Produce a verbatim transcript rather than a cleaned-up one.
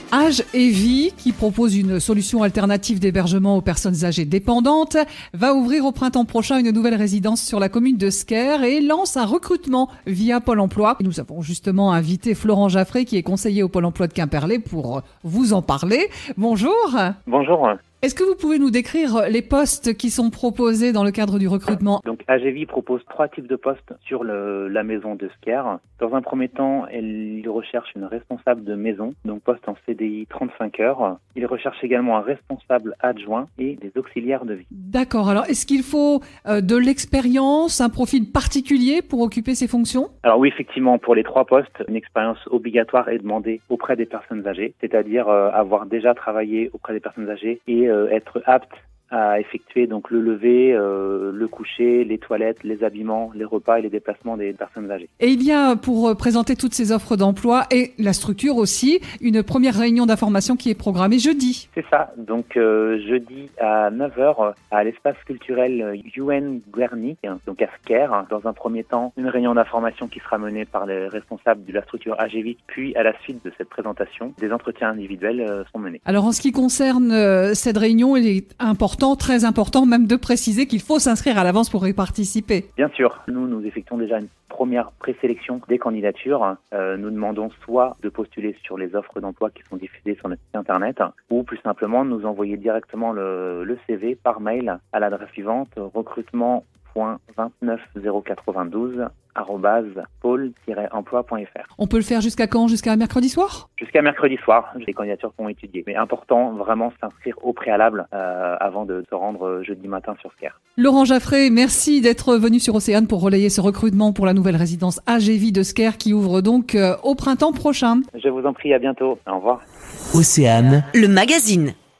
Âge et Vie, qui propose une solution alternative d'hébergement aux personnes âgées dépendantes, va ouvrir au printemps prochain une nouvelle résidence sur la commune de Scaire et lance un recrutement via Pôle emploi. Et nous avons justement invité Florent Jaffré, qui est conseiller au Pôle emploi de Quimperlé, pour vous en parler. Bonjour. Bonjour. Est-ce que vous pouvez nous décrire les postes qui sont proposés dans le cadre du recrutement ? Donc A G V propose trois types de postes sur le, la maison de Scaire. Dans un premier temps, elle recherche une responsable de maison, donc poste en C D I trente-cinq heures. Il recherche également un responsable adjoint et des auxiliaires de vie. D'accord. Alors, est-ce qu'il faut euh, de l'expérience, un profil particulier pour occuper ces fonctions ? Alors oui, effectivement, pour les trois postes, une expérience obligatoire est demandée auprès des personnes âgées, c'est-à-dire euh, avoir déjà travaillé auprès des personnes âgées et euh, être apte à effectuer donc le lever, euh, le coucher, les toilettes, les habillements, les repas et les déplacements des personnes âgées. Et il y a, pour présenter toutes ces offres d'emploi et la structure aussi, une première réunion d'information qui est programmée jeudi. C'est ça, donc euh, jeudi à neuf heures à l'espace culturel U N Guernic, donc à Scaire. Dans un premier temps, une réunion d'information qui sera menée par les responsables de la structure A G V, puis à la suite de cette présentation, des entretiens individuels euh, sont menés. Alors en ce qui concerne euh, cette réunion, il est important très important même de préciser qu'il faut s'inscrire à l'avance pour y participer. Bien sûr, nous, nous effectuons déjà une première présélection des candidatures. Euh, nous demandons soit de postuler sur les offres d'emploi qui sont diffusées sur notre site internet, ou plus simplement nous envoyer directement le, le C V par mail à l'adresse suivante recrutement point vingt-neuf zéro quatre-vingt-douze arobase pôle tiret emploi point f r. On peut le faire jusqu'à quand ? Jusqu'à mercredi soir ? Jusqu'à mercredi soir, les candidatures seront étudiées. Mais important, vraiment s'inscrire au préalable euh, avant de se rendre jeudi matin sur Scaire. Laurent Jaffré, merci d'être venu sur Océane pour relayer ce recrutement pour la nouvelle résidence A G V de Scaire qui ouvre donc euh, au printemps prochain. Je vous en prie, à bientôt. Au revoir. Océane, le magazine.